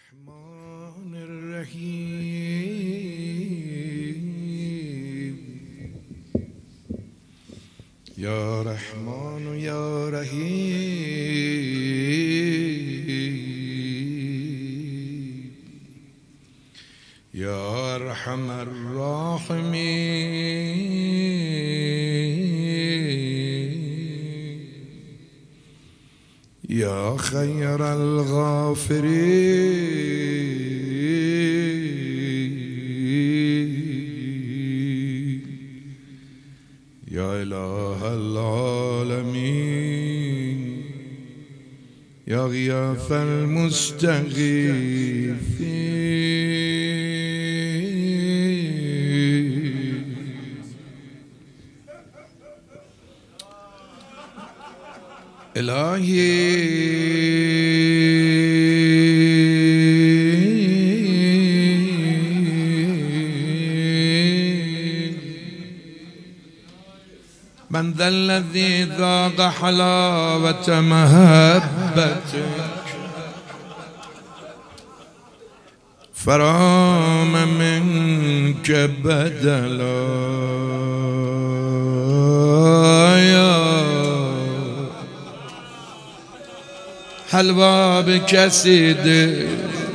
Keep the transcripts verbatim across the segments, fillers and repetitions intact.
الرحمن الرحيم يا رحمن يا رحيم يا أرحم الراحمين يا خير الغافرين يا إله العالمين يا غياث المستغيثين إلهي من ذا الذي ذاق حلاوة محبتك فرام منك بدلا يا حلوا به کسی ده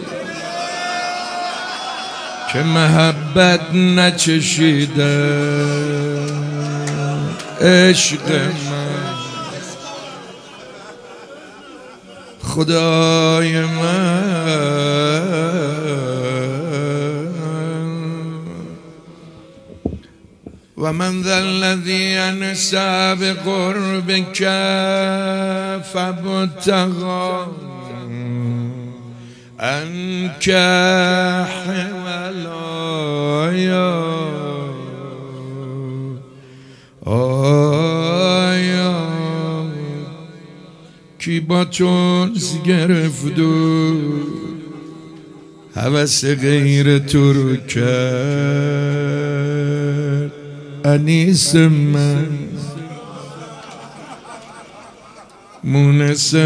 که محبت نچشیده عشق من خدای من و من ذا الذي انسى بقربك فابتغى عنك حولايا آیا کی با تو گرفت و هوس غیر تو رو کرد انیس من مونس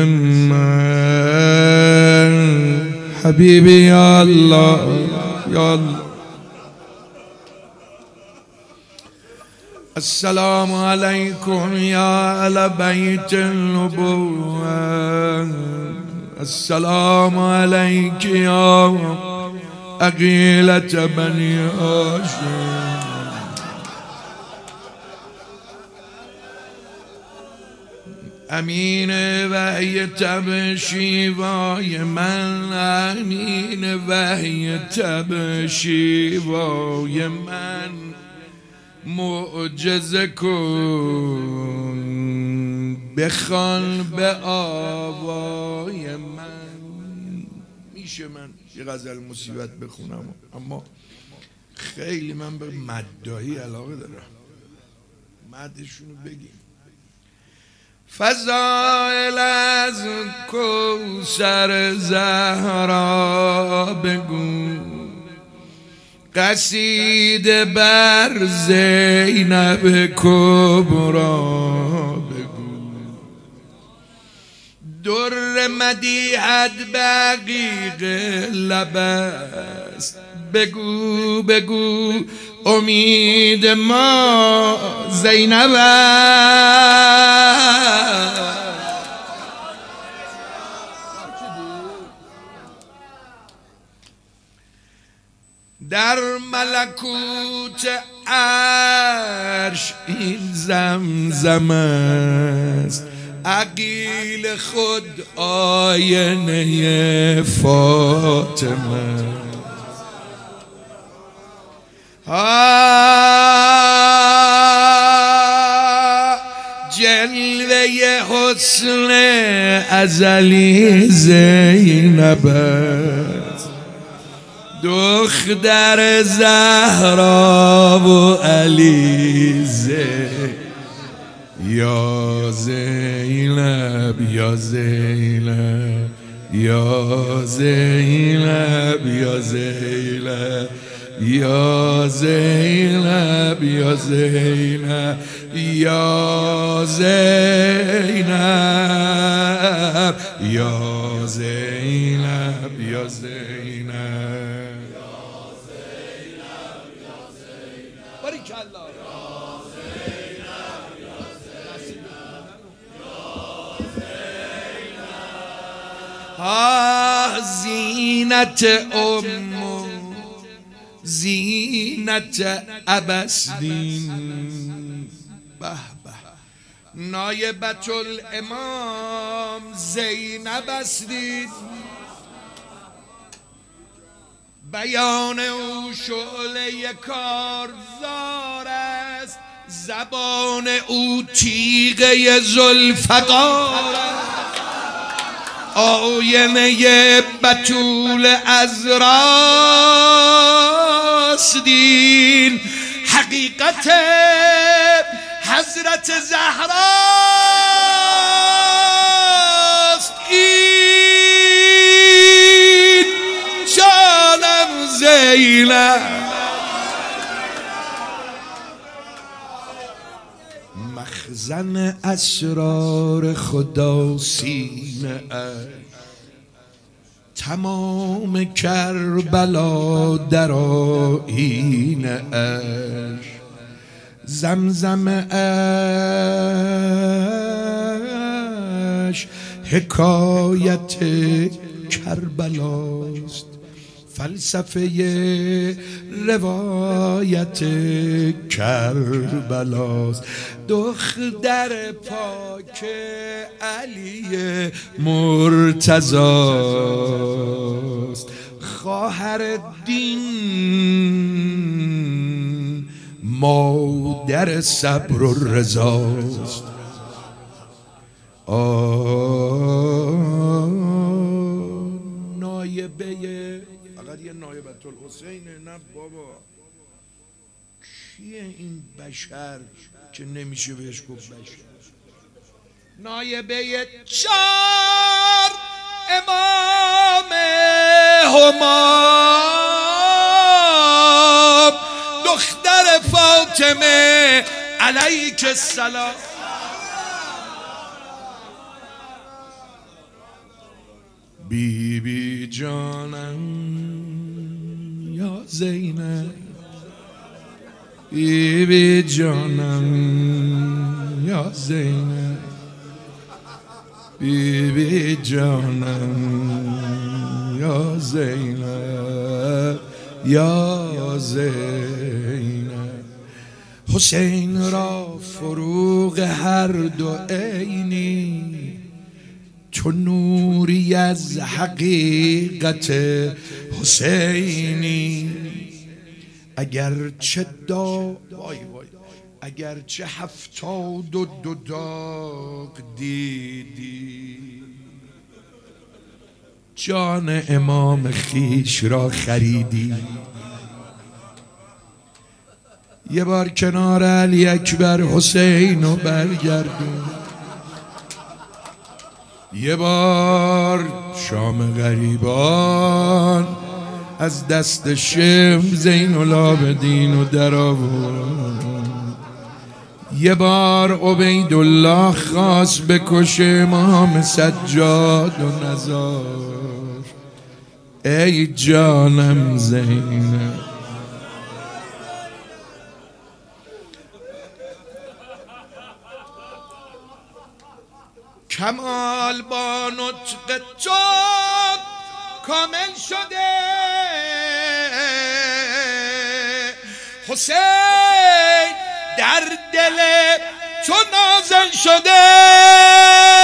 من حبیبی یا الله یا الله السلام عليكم يا أهل بيت النبوة السلام عليك يا عقيلة بني هاشم امین وحی تبشیوای من امین وحی تبشیوای من معجزه کن بخوان به آوای من. میشه من یه غزل مصیبت بخونم اما خیلی من به مداحی علاقه دارم، مدشونو بگیم. فضائل از کوثر زهرا بگو، قصیده بر زینب کبرا بگو، در مدیحت بقیق لب است بگو بگو، امید ما زینب است. در ملکوت عرش این زمزم است، عقیل خود آینه فاطمه. جلوه حسن ازلی زینب است، دختر زهرا و علیزه. یا زینب یا زینب یا زینب یا زینب یا زینب یا زینب یا زینب یا زینب یا زینب باریکالله آه زینت ام زینت ابسدین به به نایبت الامام زینب استید بیان او شعله کارزار است زبان او تیغه ذوالفقار است آینه بتول از راست دین حقیقت حضرت زهراست این جانم زینب مخزن اسرار خدا سینه اش تمام کربلا در آیینه اش زمزم اش حکایت کربلاست فلسفه روایت کربلاست دختر پاک علی مرتضاست خواهر دین مادر صبر و رضاست آه نایبه فقط یه نایبت الحسینه نه بابا کیه این بشر که نمیشه بهش گفت بشر نایبه چار امام همام دختر فاطمه علیک السلام بی بی جانم یا زینب بی بی جانم یا زینب بی بی جانم یا زینب یا زینب حسین را فروغ هر دو عینی تو نوری از حقیقت حسینی اگر چه دا وای وای اگر چه هفتاد و دو داغ دیدی جان امام خیش را خریدی یه بار کنار علی اکبر حسین رو برگردون یه بار شام غریبان از دست شم زین العابدین و در آورد یه بار عبیدالله خواست بکشه امام سجاد و نزار ای جانم زینب کمال با نطق تو کامل شده حسین در دل تو نازل شده